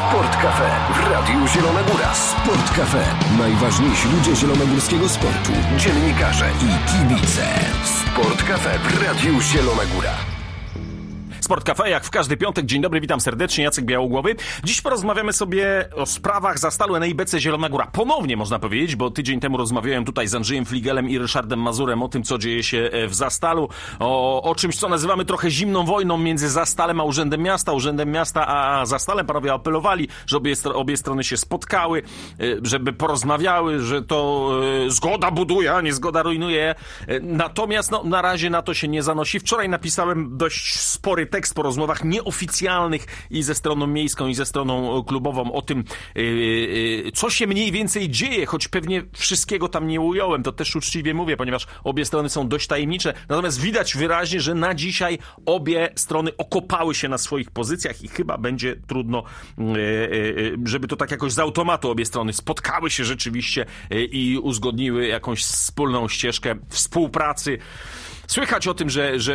Sport Cafe w Radiu Zielona Góra. Sport Cafe. Najważniejsi ludzie zielonogórskiego sportu, dziennikarze i kibice. Sport Cafe w Radiu Zielona Góra. Sport Cafe, jak w każdy piątek. Dzień dobry, witam serdecznie, Jacek Białogłowy. Dziś porozmawiamy sobie o sprawach Zastalu NIBC Zielona Góra. Ponownie można powiedzieć, bo tydzień temu rozmawiałem tutaj z Andrzejem Fligelem i Ryszardem Mazurem o tym, co dzieje się w Zastalu, o czymś, co nazywamy trochę zimną wojną między Zastalem a Urzędem Miasta a Zastalem. Panowie apelowali, że obie strony się spotkały, żeby porozmawiały, że to zgoda buduje, a nie zgoda rujnuje. Natomiast na razie na to się nie zanosi. Wczoraj napisałem dość spory tekst po rozmowach nieoficjalnych i ze stroną miejską, i ze stroną klubową o tym, co się mniej więcej dzieje, choć pewnie wszystkiego tam nie ująłem, to też uczciwie mówię, ponieważ obie strony są dość tajemnicze, natomiast widać wyraźnie, że na dzisiaj obie strony okopały się na swoich pozycjach i chyba będzie trudno, żeby to tak jakoś z automatu obie strony spotkały się rzeczywiście i uzgodniły jakąś wspólną ścieżkę współpracy. Słychać o tym,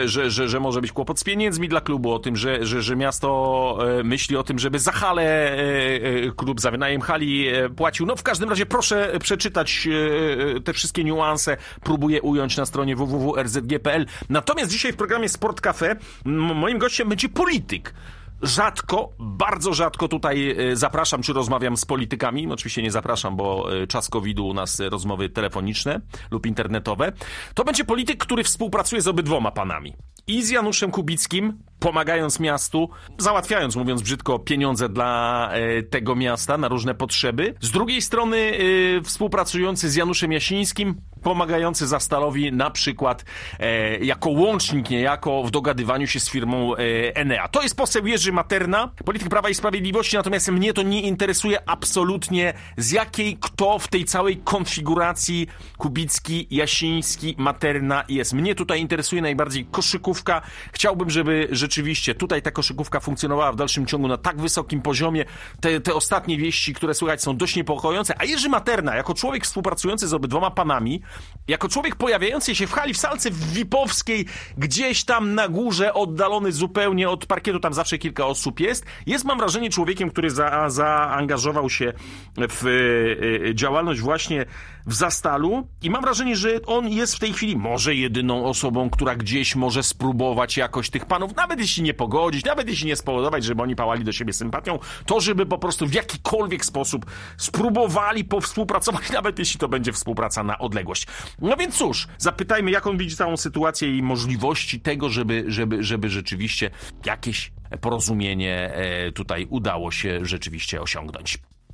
że może być kłopot z pieniędzmi dla klubu, o tym, że miasto myśli o tym, żeby za halę klub, za wynajem hali płacił. No w każdym razie proszę przeczytać te wszystkie niuanse. Próbuję ująć na stronie www.rzg.pl. Natomiast dzisiaj w programie Sport Cafe moim gościem będzie polityk. Rzadko, bardzo rzadko tutaj zapraszam, czy rozmawiam z politykami. Oczywiście nie zapraszam, bo czas COVID-u u nas rozmowy telefoniczne lub internetowe. To będzie polityk, który współpracuje z obydwoma panami. I z Januszem Kubickim, pomagając miastu, załatwiając, mówiąc brzydko, pieniądze dla tego miasta na różne potrzeby. Z drugiej strony współpracujący z Januszem Jasińskim, pomagający Zastalowi na przykład jako łącznik niejako w dogadywaniu się z firmą Enea. To jest poseł Jerzy Materna, polityk Prawa i Sprawiedliwości, natomiast mnie to nie interesuje absolutnie, z jakiej kto w tej całej konfiguracji Kubicki, Jasiński, Materna jest. Mnie tutaj interesuje najbardziej koszykówka. Chciałbym, żeby rzeczywiście tutaj ta koszykówka funkcjonowała w dalszym ciągu na tak wysokim poziomie. Te ostatnie wieści, które słychać, są dość niepokojące. A Jerzy Materna, jako człowiek współpracujący z obydwoma panami, jako człowiek pojawiający się w hali w salce Wipowskiej, gdzieś tam na górze, oddalony zupełnie od parkietu, tam zawsze kilka osób jest, mam wrażenie, człowiekiem, który zaangażował się w działalność właśnie w Zastalu i mam wrażenie, że on jest w tej chwili może jedyną osobą, która gdzieś może spróbować jakoś tych panów, nawet jeśli nie pogodzić, nawet jeśli nie spowodować, żeby oni pałali do siebie sympatią, to żeby po prostu w jakikolwiek sposób spróbowali powspółpracować, nawet jeśli to będzie współpraca na odległość. No więc cóż, zapytajmy, jak on widzi całą sytuację i możliwości tego, żeby rzeczywiście jakieś porozumienie tutaj udało się rzeczywiście osiągnąć.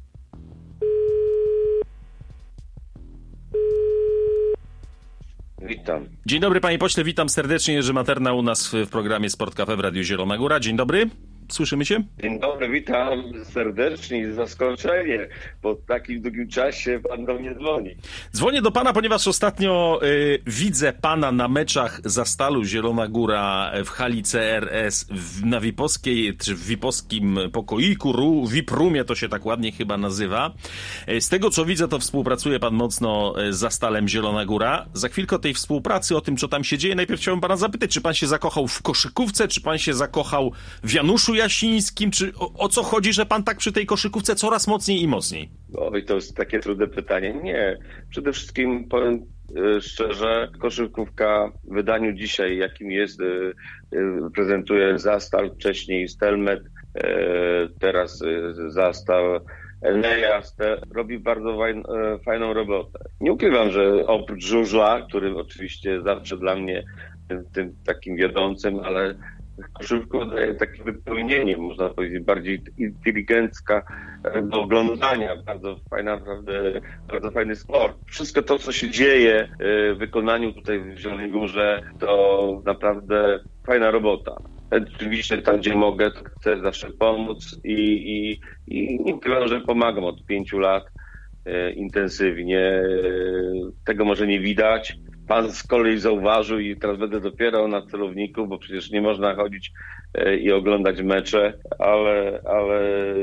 Witam. Dzień dobry, panie pośle, witam serdecznie. Jerzy Materna u nas w programie Sport Cafe w Radiu Zielona Góra. Dzień dobry, słyszymy się? Dzień dobry, witam serdecznie i zaskoczenie. Po takim długim czasie pan do mnie dzwoni. Dzwonię do pana, ponieważ ostatnio widzę pana na meczach Zastalu Zielona Góra w hali CRS na Wipowskiej, czy w Wipowskim pokoiku, VIP Roomie to się tak ładnie chyba nazywa. Z tego co widzę, to współpracuje pan mocno z Zastalem Zielona Góra. Za chwilkę o tej współpracy, o tym co tam się dzieje, najpierw chciałbym pana zapytać, czy pan się zakochał w koszykówce, czy pan się zakochał w Januszu Jasińskim, czy o co chodzi, że pan tak przy tej koszykówce coraz mocniej i mocniej? Oj, to jest takie trudne pytanie. Nie, przede wszystkim powiem szczerze, koszykówka w wydaniu dzisiaj, jakim jest, prezentuje Zastal, wcześniej Stelmet, teraz Zastal, Enea robi bardzo fajną robotę. Nie ukrywam, że oprócz żużla, który oczywiście zawsze dla mnie tym takim wiodącym, ale koszykówka daje takie wypełnienie, można powiedzieć, bardziej inteligencka do oglądania. Bardzo fajna, naprawdę, bardzo fajny sport. Wszystko to, co się dzieje w wykonaniu tutaj w Zielonej Górze, to naprawdę fajna robota. Oczywiście tam, gdzie mogę, to chcę zawsze pomóc i nie ukrywam, że pomagam od 5 lat intensywnie. Tego może nie widać. Pan z kolei zauważył i teraz będę dopierał na celowniku, bo przecież nie można chodzić i oglądać mecze, ale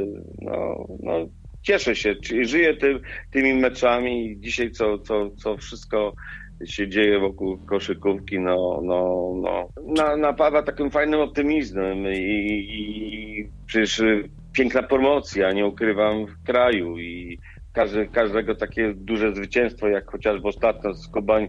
cieszę się, żyję tymi meczami. Dzisiaj co wszystko się dzieje wokół koszykówki, napawa takim fajnym optymizmem i przecież piękna promocja, nie ukrywam, w kraju i każdego takie duże zwycięstwo, jak chociażby ostatnio z Kobań,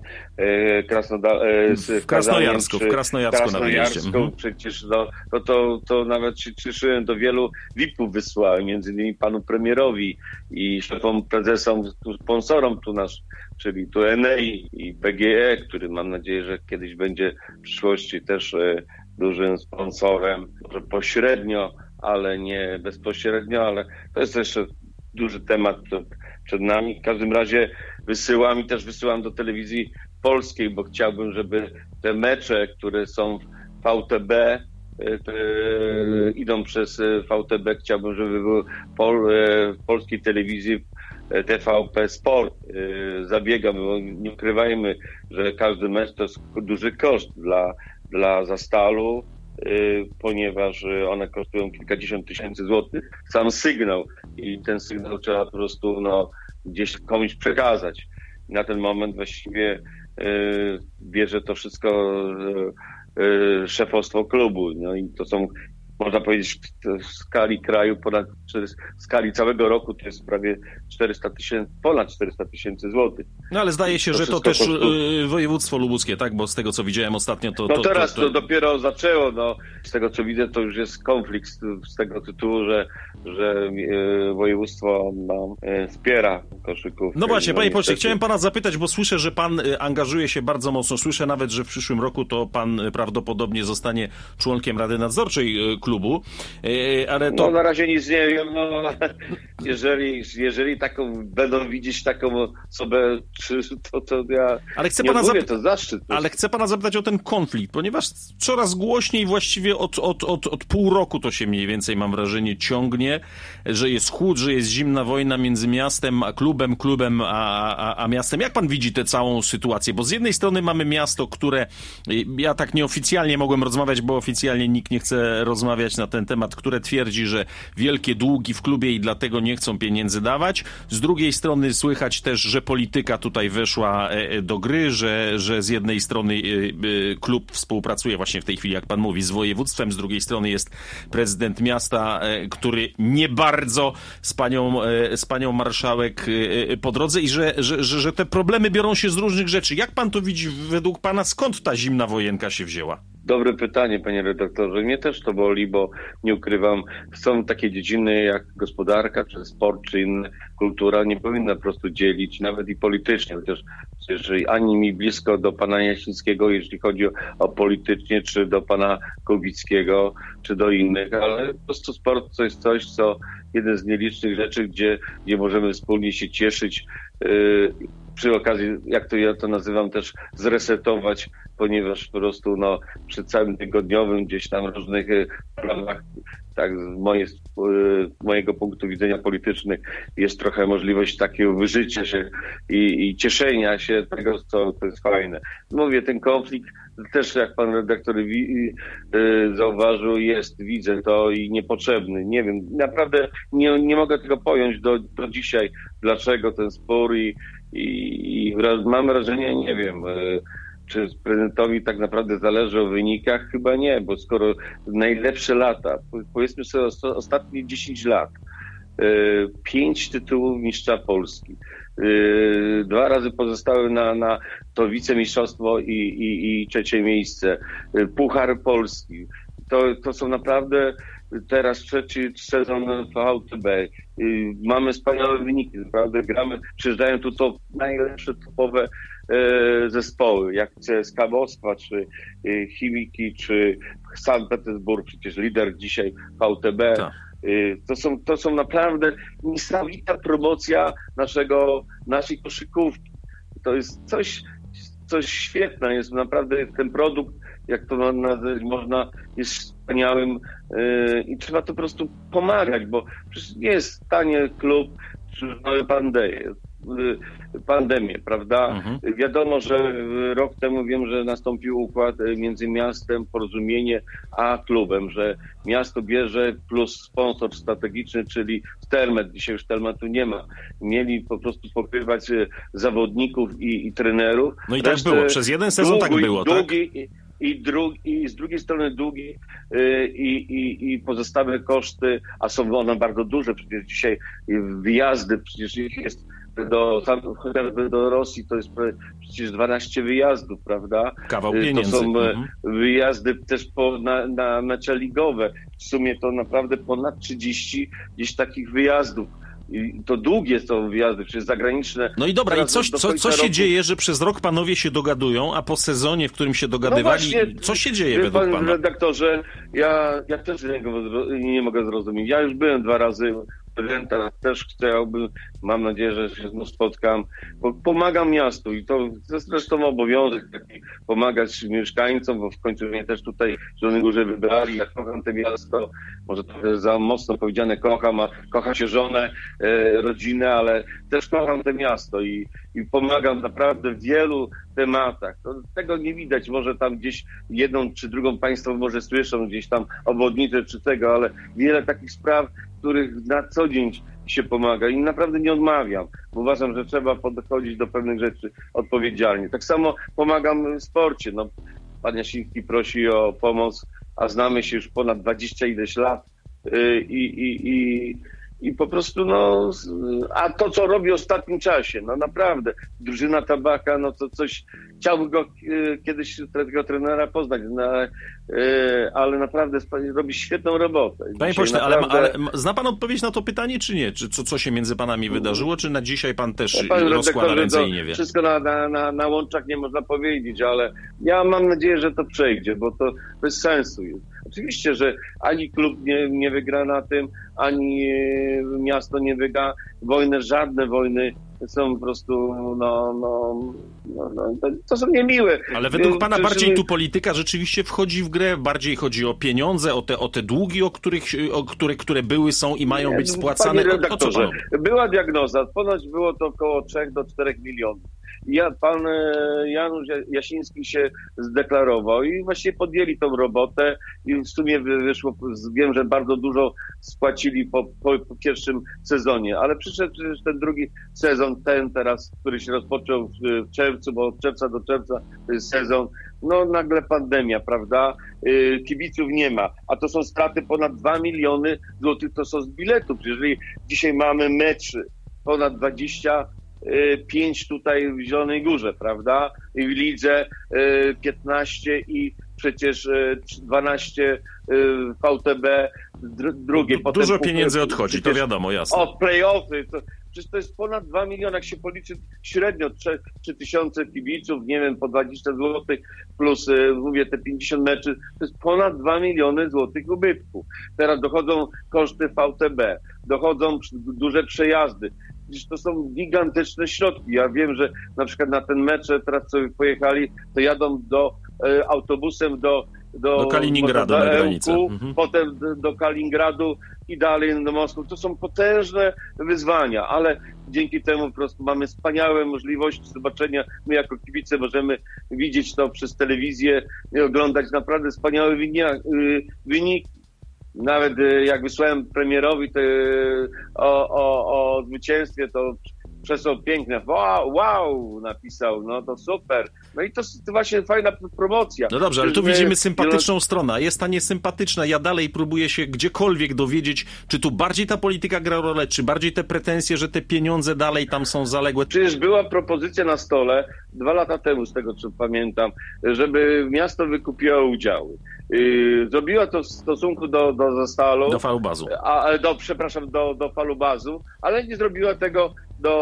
w Krasnojarsku na wyjeździe. Przecież to nawet się cieszyłem, do wielu VIP-ów wysłałem, między innymi panu premierowi i szefom, prezesom, sponsorom tu czyli tu Enei i PGE, który mam nadzieję, że kiedyś będzie w przyszłości też dużym sponsorem, może pośrednio, ale nie bezpośrednio, ale to jest jeszcze duży temat przed nami. W każdym razie wysyłam do telewizji polskiej, bo chciałbym, żeby te mecze, które są w VTB, idą przez VTB, chciałbym, żeby były w polskiej telewizji TVP Sport. Zabiegam, bo nie ukrywajmy, że każdy mecz to jest duży koszt dla Zastalu, ponieważ one kosztują kilkadziesiąt tysięcy złotych. Sam sygnał i ten sygnał trzeba po prostu gdzieś komuś przekazać. Na ten moment właściwie bierze to wszystko szefostwo klubu. No i to są, można powiedzieć, w skali kraju, w skali całego roku to jest prawie ponad 400 tysięcy złotych. No ale zdaje się, że to też województwo lubuskie, tak? Bo z tego, co widziałem ostatnio, to... No teraz to dopiero zaczęło, z tego, co widzę, to już jest konflikt z tego tytułu, że województwo wspiera koszykówkę. No właśnie, panie pośle, chciałem pana zapytać, bo słyszę, że pan angażuje się bardzo mocno. Słyszę nawet, że w przyszłym roku to pan prawdopodobnie zostanie członkiem Rady Nadzorczej klubu, ale to... No na razie nic nie wiem, jeżeli będą widzieć taką osobę, to ja to zaszczyt. Ale chcę pana zapytać o ten konflikt, ponieważ coraz głośniej właściwie od pół roku to się mniej więcej, mam wrażenie, ciągnie, że jest chłód, że jest zimna wojna między miastem a klubem a miastem. Jak pan widzi tę całą sytuację? Bo z jednej strony mamy miasto, które ja tak nieoficjalnie mogłem rozmawiać, bo oficjalnie nikt nie chce rozmawiać na ten temat, które twierdzi, że wielkie długi w klubie i dlatego nie chcą pieniędzy dawać. Z drugiej strony słychać też, że polityka tutaj weszła do gry, że z jednej strony klub współpracuje właśnie w tej chwili, jak pan mówi, z województwem, z drugiej strony jest prezydent miasta, który nie bardzo z panią marszałek po drodze i że te problemy biorą się z różnych rzeczy. Jak pan to widzi według pana, skąd ta zimna wojenka się wzięła? Dobre pytanie, panie redaktorze. Mnie też to boli, bo nie ukrywam, są takie dziedziny jak gospodarka, czy sport, czy inna kultura, nie powinna po prostu dzielić, nawet i politycznie, chociaż przecież ani mi blisko do pana Jasińskiego, jeśli chodzi o politycznie, czy do pana Kubickiego, czy do innych, ale po prostu sport to jest coś, co jeden z nielicznych rzeczy, gdzie możemy wspólnie się cieszyć, przy okazji, ja to nazywam też zresetować, ponieważ po prostu przy całym tygodniowym gdzieś tam różnych sprawach, tak z mojego punktu widzenia politycznych jest trochę możliwość takiego wyżycia się i cieszenia się tego, co to jest fajne. Mówię, ten konflikt też, jak pan redaktor zauważył, widzę to i niepotrzebny. Nie wiem, naprawdę nie mogę tego pojąć do dzisiaj, dlaczego ten spór i mam wrażenie, nie wiem, czy prezydentowi tak naprawdę zależy o wynikach? Chyba nie, bo skoro najlepsze lata, powiedzmy sobie ostatnie 10 lat, 5 tytułów mistrza Polski, 2 razy pozostały na to wicemistrzostwo i 3 miejsce, Puchar Polski, to są naprawdę teraz 3 sezon VTB. Mamy wspaniałe wyniki, naprawdę przyjeżdżają tu najlepsze topowe zespoły, jak CSKA Moskwa, czy Chimiki, czy Sankt Petersburg, przecież lider dzisiaj VTB. Tak. To są naprawdę niesamowita promocja naszej koszykówki. To jest coś świetne, jest naprawdę ten produkt, jak to nazwać można, jest wspaniałym i trzeba to po prostu pomagać, bo przecież nie jest tanie klub, mamy pandemię, prawda? Mhm. Wiadomo, że rok temu wiem, że nastąpił układ między miastem, porozumienie, a klubem, że miasto bierze plus sponsor strategiczny, czyli Stelmet. Dzisiaj już Stelmetu nie ma. Mieli po prostu pokrywać zawodników i trenerów. No i tak było. Przez jeden sezon tak było, tak? i z drugiej strony długi i pozostałe koszty, a są one bardzo duże, przecież dzisiaj wyjazdy, przecież ich jest chociażby do Rosji to jest przecież 12 wyjazdów, prawda? Kawał pieniędzy. To są wyjazdy też na mecze ligowe. W sumie to naprawdę ponad 30 gdzieś takich wyjazdów. I to długie są wyjazdy, przecież zagraniczne. No i dobra, i co się dzieje, że przez rok panowie się dogadują, a po sezonie, w którym się dogadywali, właśnie, co się dzieje według pana? Panie redaktorze, ja też nie mogę zrozumieć. Ja już byłem 2 razy prezydenta, też chciałbym, mam nadzieję, że się znów spotkam, bo pomagam miastu i to jest zresztą obowiązek taki pomagać mieszkańcom, bo w końcu mnie też tutaj w Zielonej Górze wybrali. Ja kocham to miasto, może to za mocno powiedziane kocham, a kocha się żonę, rodzinę, ale też kocham to miasto i pomagam naprawdę w wielu tematach. Tego nie widać, może tam gdzieś jedną czy drugą państwo może słyszą, gdzieś tam obwodnicę czy tego, ale wiele takich spraw, których na co dzień się pomaga i naprawdę nie odmawiam, bo uważam, że trzeba podchodzić do pewnych rzeczy odpowiedzialnie. Tak samo pomagam w sporcie. No, pan Jasiński prosi o pomoc, a znamy się już ponad 20 ileś lat i po prostu, no, a to, co robi w ostatnim czasie, no naprawdę, drużyna Tabaka, no to coś, chciałbym go kiedyś, tego trenera poznać, no, ale naprawdę robi świetną robotę. Panie pośle, naprawdę... ale zna pan odpowiedź na to pytanie, czy nie? Czy co się między panami wydarzyło, czy na dzisiaj pan też rozkłada ręce i nie wie? Wszystko na łączach nie można powiedzieć, ale ja mam nadzieję, że to przejdzie, bo to bez sensu jest. Oczywiście, że ani klub nie wygra na tym, ani miasto nie wygra. Żadne wojny są po prostu, to są niemiłe. Ale według pana bardziej tu polityka rzeczywiście wchodzi w grę, bardziej chodzi o pieniądze, o te długi, które były, są i mają być spłacane. Panie redaktorze, była diagnoza, ponoć było to około 3 do 4 milionów. Pan Janusz Jasiński się zdeklarował i właściwie podjęli tą robotę i w sumie wyszło, wiem, że bardzo dużo spłacili po pierwszym sezonie, ale przyszedł przecież ten drugi sezon, ten teraz, który się rozpoczął w czerwcu, bo od czerwca do czerwca to jest sezon, no nagle pandemia, prawda? Kibiców nie ma, a to są straty ponad 2 miliony złotych, to są z biletów. Jeżeli dzisiaj mamy mecz ponad 25 tutaj w Zielonej Górze, prawda? I w lidze 15 i przecież 12 VTB drugie. Dużo pieniędzy odchodzi, to wiadomo, jasne. O, play-offy, przecież to jest ponad 2 miliony, jak się policzy średnio 3 tysiące kibiców, nie wiem, po 20 zł plus, mówię, te 50 meczy, to jest ponad 2 miliony złotych ubytku. Teraz dochodzą koszty VTB, dochodzą duże przejazdy. Przecież to są gigantyczne środki. Ja wiem, że na przykład na ten mecz teraz co pojechali, to jadą autobusem do Kaliningradu na granicę. Potem do Kaliningradu i dalej do Moskwy. To są potężne wyzwania, ale dzięki temu po prostu mamy wspaniałe możliwości zobaczenia. My jako kibice możemy widzieć to przez telewizję i oglądać naprawdę wspaniałe wyniki. Nawet jak wysłałem premierowi o zwycięstwie, to przesłał piękne, wow, napisał, no to super. No i to właśnie fajna promocja. No dobrze, ale tu widzimy sympatyczną stronę. Jest ta niesympatyczna. Ja dalej próbuję się gdziekolwiek dowiedzieć, czy tu bardziej ta polityka gra rolę, czy bardziej te pretensje, że te pieniądze dalej tam są zaległe. Przecież była propozycja na stole 2 lata temu, z tego co pamiętam, żeby miasto wykupiło udziały. Zrobiła to w stosunku do Zastalu. Do Falubazu. Do Falubazu, ale nie zrobiła tego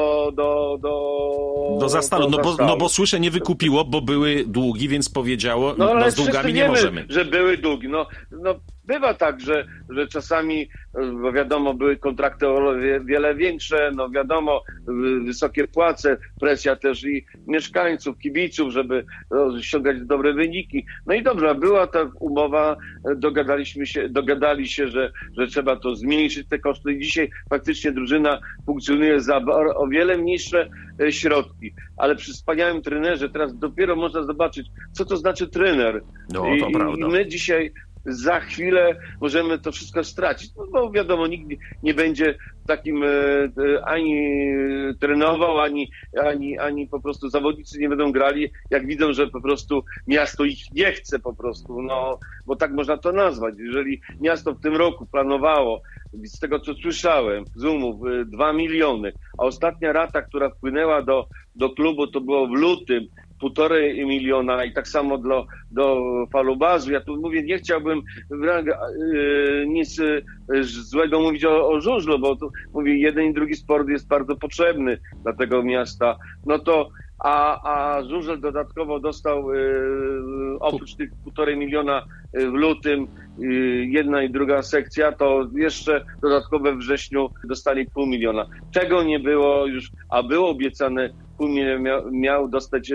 do Zastalu. No bo słyszę, nie wykupiło, bo były długi, więc powiedziało, ale z długami nie wiemy, możemy. Że były długi. No bywa tak, że czasami, bo wiadomo, były kontrakty o wiele większe, no wiadomo, wysokie płace, presja też i mieszkańców, kibiców, żeby osiągać dobre wyniki. No i dobrze, była ta umowa, dogadali się, że trzeba to zmniejszyć, te koszty. I dzisiaj faktycznie drużyna funkcjonuje za o wiele mniejsze środki. Ale przy wspaniałym trenerze teraz dopiero można zobaczyć, co to znaczy trener. No, to prawda. I my dzisiaj za chwilę możemy to wszystko stracić. No bo wiadomo, nikt nie będzie takim ani trenował, ani po prostu zawodnicy nie będą grali, jak widzą, że po prostu miasto ich nie chce po prostu, no bo tak można to nazwać. Jeżeli miasto w tym roku planowało, z tego co słyszałem, z umów 2 miliony, a ostatnia rata, która wpłynęła do klubu, to było w lutym 1,5 miliona i tak samo do falubazu. Ja tu mówię, nie chciałbym nic złego mówić o żużlu, bo tu mówię, jeden i drugi sport jest bardzo potrzebny dla tego miasta. No to a żużel dodatkowo dostał oprócz tych 1,5 miliona w lutym jedna i druga sekcja, to jeszcze dodatkowo we wrześniu dostali 0,5 miliona. Czego nie było już, a było obiecane 0,5 miliona miał dostać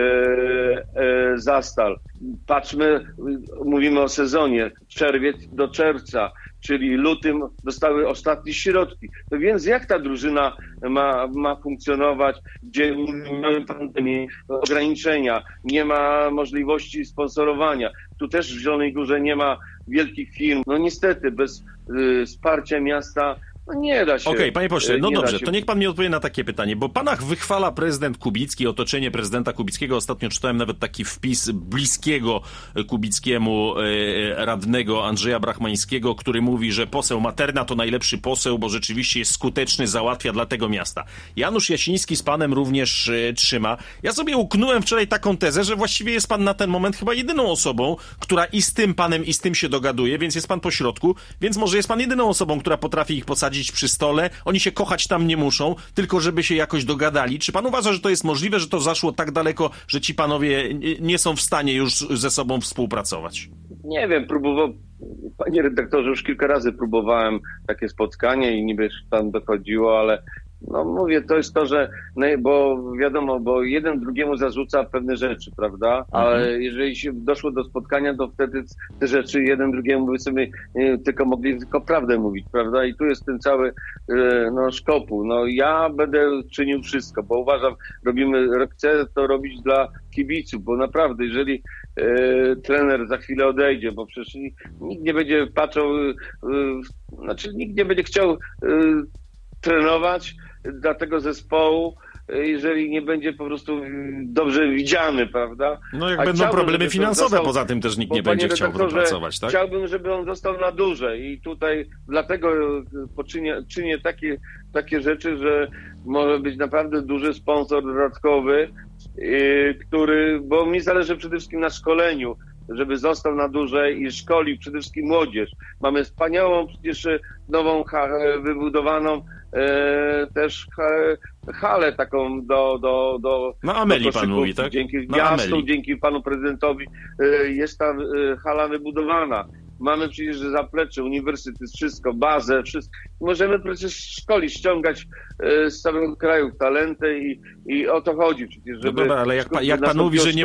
Zastal. Patrzmy, mówimy o sezonie, czerwiec do czerwca, czyli lutym dostały ostatnie środki. No więc jak ta drużyna ma funkcjonować, gdzie mamy pandemię, ograniczenia, nie ma możliwości sponsorowania. Tu też w Zielonej Górze nie ma wielkich firm. No niestety bez wsparcia miasta nie da się. Okej, panie pośle, no dobrze, to niech pan mi odpowie na takie pytanie, bo pana wychwala prezydent Kubicki, otoczenie prezydenta Kubickiego. Ostatnio czytałem nawet taki wpis bliskiego Kubickiemu radnego Andrzeja Brachmańskiego, który mówi, że poseł Materna to najlepszy poseł, bo rzeczywiście jest skuteczny, załatwia dla tego miasta. Janusz Jasiński z panem również trzyma. Ja sobie uknąłem wczoraj taką tezę, że właściwie jest pan na ten moment chyba jedyną osobą, która i z tym panem, i z tym się dogaduje, więc jest pan po środku, więc może jest pan jedyną osobą, która potrafi ich posadzić przy stole, oni się kochać tam nie muszą, tylko żeby się jakoś dogadali. Czy pan uważa, że to jest możliwe, że to zaszło tak daleko, że ci panowie nie są w stanie już ze sobą współpracować? Nie wiem, panie redaktorze, już kilka razy próbowałem takie spotkanie i niby tam dochodziło, ale no mówię, to jest to, że bo wiadomo, bo jeden drugiemu zarzuca pewne rzeczy, prawda? Ale jeżeli się doszło do spotkania, to wtedy te rzeczy jeden drugiemu by sobie mogli tylko prawdę mówić, prawda? I tu jest ten cały szkopuł. No ja będę czynił wszystko, bo uważam, chcę to robić dla kibiców, bo naprawdę, jeżeli trener za chwilę odejdzie, bo przecież nikt nie będzie patrzał, nikt nie będzie chciał trenować dla tego zespołu, jeżeli nie będzie po prostu dobrze widziany, prawda? No jak będą problemy finansowe, poza tym też nikt nie będzie chciał pracować, tak? Chciałbym, żeby on został na dłużej i tutaj dlatego czynię takie rzeczy, że może być naprawdę duży sponsor dodatkowy, bo mi zależy przede wszystkim na szkoleniu, żeby został na dłużej i szkolił przede wszystkim młodzież. Mamy wspaniałą przecież nową wybudowaną też halę taką do na Ameli pan mówi, tak? Dzięki miastu, dzięki panu prezydentowi jest ta hala wybudowana. Mamy przecież zaplecze, uniwersytet, wszystko, bazę, wszystko. Możemy przecież szkolić, ściągać z całego kraju talenty i o to chodzi przecież, żeby... No dobra, ale jak pan mówi, że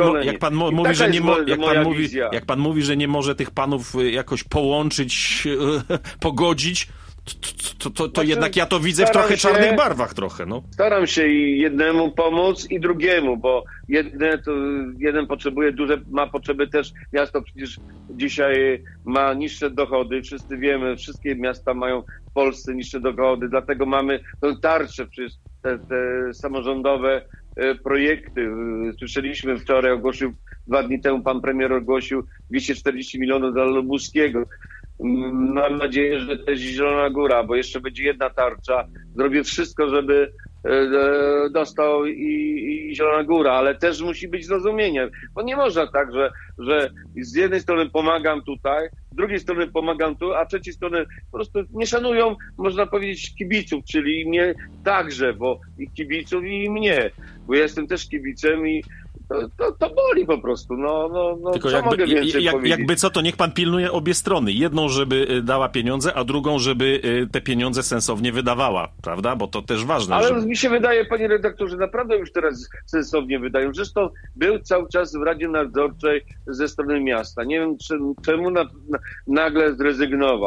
jak pan mówi, że nie może tych panów jakoś połączyć, pogodzić, to jednak ja to widzę w trochę czarnych barwach trochę, no. Staram się i jednemu pomóc i drugiemu, bo jeden potrzebuje ma potrzeby też, miasto przecież dzisiaj ma niższe dochody, wszyscy wiemy, wszystkie miasta mają w Polsce niższe dochody, dlatego mamy tę tarczę, przecież te samorządowe projekty. Słyszeliśmy wczoraj, 2 dni temu pan premier ogłosił 240 milionów dla Lubuskiego. Mam nadzieję, że też Zielona Góra, bo jeszcze będzie jedna tarcza. Zrobię wszystko, żeby dostał i Zielona Góra, ale też musi być zrozumienie, bo nie można tak, że z jednej strony pomagam tutaj, z drugiej strony pomagam tu, a z trzeciej strony po prostu nie szanują, można powiedzieć, kibiców, czyli mnie także, bo i kibiców i mnie, bo ja jestem też kibicem i to boli po prostu, tylko co mogę więcej powiedzieć? Jakby co, to niech pan pilnuje obie strony. Jedną, żeby dała pieniądze, a drugą, żeby te pieniądze sensownie wydawała, prawda? Bo to też ważne. Ale mi się wydaje, panie redaktorze, naprawdę już teraz sensownie wydają. Zresztą był cały czas w Radzie Nadzorczej ze strony miasta. Nie wiem, czemu nagle zrezygnował.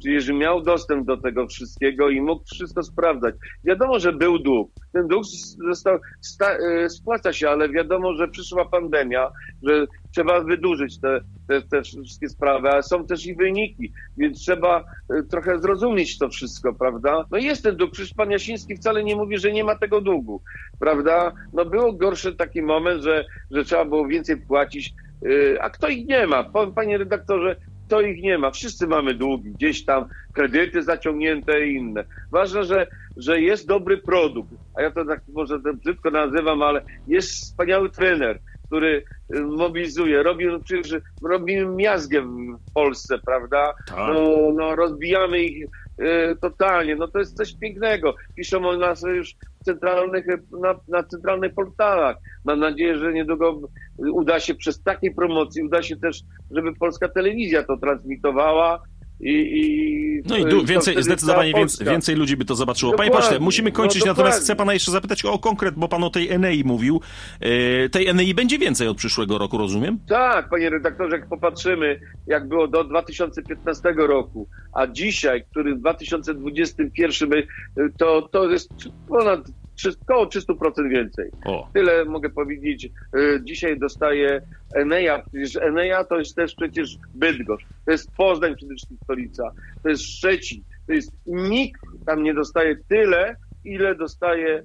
Przecież miał dostęp do tego wszystkiego i mógł wszystko sprawdzać. Wiadomo, że był dług. Ten dług spłaca się, ale wiadomo, że przyszła pandemia, że trzeba wydłużyć te wszystkie sprawy, a są też i wyniki, więc trzeba trochę zrozumieć to wszystko, prawda? No jest ten dług, przecież pan Jasiński wcale nie mówi, że nie ma tego długu, prawda? No był gorszy taki moment, że trzeba było więcej płacić, a kto ich nie ma? Panie redaktorze, kto ich nie ma? Wszyscy mamy długi, gdzieś tam kredyty zaciągnięte i inne. Ważne, że jest dobry produkt, a ja to tak może brzydko nazywam, ale jest wspaniały trener, który mobilizuje, robimy miazgę w Polsce, prawda? Tak. No rozbijamy ich totalnie, no to jest coś pięknego. Piszą o nas już na centralnych portalach. Mam nadzieję, że niedługo uda się przez takiej promocji, uda się też, żeby polska telewizja to transmitowała. No i zdecydowanie więcej ludzi by to zobaczyło. Dokładnie. Panie pośle, musimy kończyć, natomiast chcę pana jeszcze zapytać o konkret, bo pan o tej Enei mówił. Tej Enei będzie więcej od przyszłego roku, rozumiem? Tak, panie redaktorze, jak popatrzymy, jak było do 2015 roku, a dzisiaj, który w 2021, to jest około 300% więcej. Tyle mogę powiedzieć. Dzisiaj dostaje Enea. Przecież Enea to jest też przecież Bydgoszcz. To jest Poznań przede wszystkim stolica. To jest Szczecin. To jest nikt tam nie dostaje tyle, ile dostaje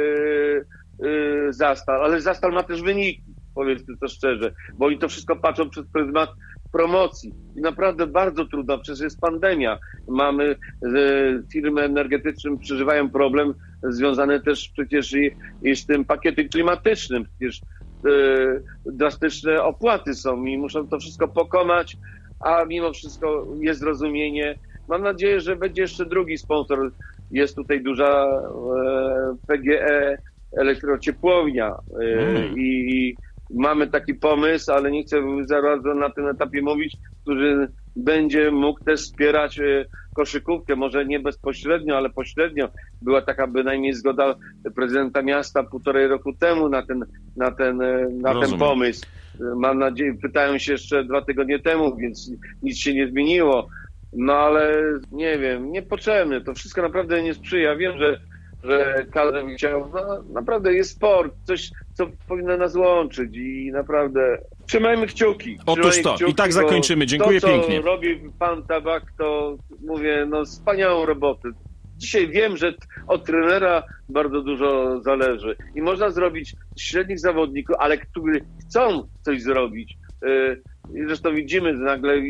Zastal. Ale Zastal ma też wyniki, powiedzmy to szczerze, bo oni to wszystko patrzą przez pryzmat promocji. I naprawdę bardzo trudno, przecież jest pandemia. Mamy firmy energetyczne przeżywają problem związany też przecież i z tym pakietem klimatycznym. Przecież drastyczne opłaty są i muszą to wszystko pokonać, a mimo wszystko jest zrozumienie. Mam nadzieję, że będzie jeszcze drugi sponsor. Jest tutaj duża PGE elektrociepłownia i mamy taki pomysł, ale nie chcę zaraz na tym etapie mówić, który będzie mógł też wspierać koszykówkę, może nie bezpośrednio, ale pośrednio. Była taka bynajmniej zgoda prezydenta miasta 1,5 roku temu na ten pomysł. Mam nadzieję, pytałem się jeszcze 2 tygodnie temu, więc nic się nie zmieniło. No ale nie wiem, niepotrzebne. To wszystko naprawdę nie sprzyja. Wiem, że każdy by chciał, no naprawdę jest sport, coś, co powinno nas łączyć i naprawdę trzymajmy kciuki. Otóż to, i tak zakończymy. Dziękuję pięknie. To, co robi pan Tabak, to mówię, no wspaniałą robotę. Dzisiaj wiem, że od trenera bardzo dużo zależy i można zrobić średnich zawodników, ale którzy chcą coś zrobić. I zresztą widzimy, że nagle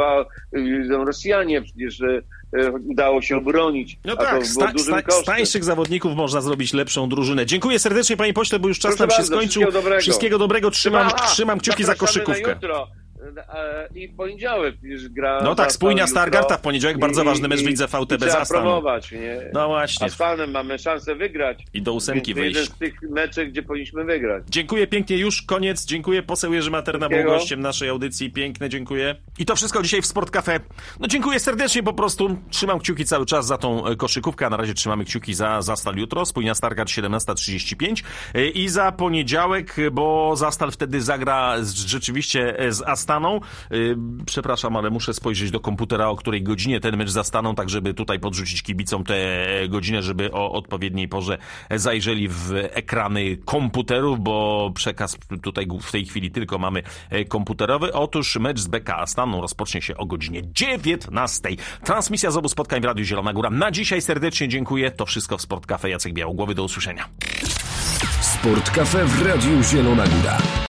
widzą Rosjanie, przecież udało się obronić. No tak, z tańszych zawodników można zrobić lepszą drużynę. Dziękuję serdecznie, panie pośle, bo już czas nam się skończył. Wszystkiego dobrego. Trzymam kciuki za koszykówkę. Jutro. I w poniedziałek już gra. No tak, Spójnia Stargarta w poniedziałek, bardzo ważny mecz w Lidze VTB Zastal. Zastal. Promować, nie? No właśnie. A z panem mamy szansę wygrać. I do 8 wejść. Jeden z tych meczów, gdzie powinniśmy wygrać. Dziękuję pięknie, już koniec. Dziękuję, poseł Jerzy Materna był gościem naszej audycji. Piękne, dziękuję. I to wszystko dzisiaj w Sport Cafe. No dziękuję serdecznie po prostu. Trzymam kciuki cały czas za tą koszykówkę, a na razie trzymamy kciuki za Zastal jutro. Spójnia Stargard 17:35 i za poniedziałek, bo Zastal wtedy zagra rzeczywiście z Astaną. Przepraszam, ale muszę spojrzeć do komputera, o której godzinie ten mecz zastaną, tak żeby tutaj podrzucić kibicom tę godzinę, żeby o odpowiedniej porze zajrzeli w ekrany komputerów, bo przekaz tutaj w tej chwili tylko mamy komputerowy. Otóż mecz z BK Astaną rozpocznie się o godzinie 19:00. Transmisja z obu spotkań w Radiu Zielona Góra. Na dzisiaj serdecznie dziękuję. To wszystko w Sport Cafe. Jacek Białogłowy. Do usłyszenia. Sport Cafe w Radiu Zielona Góra.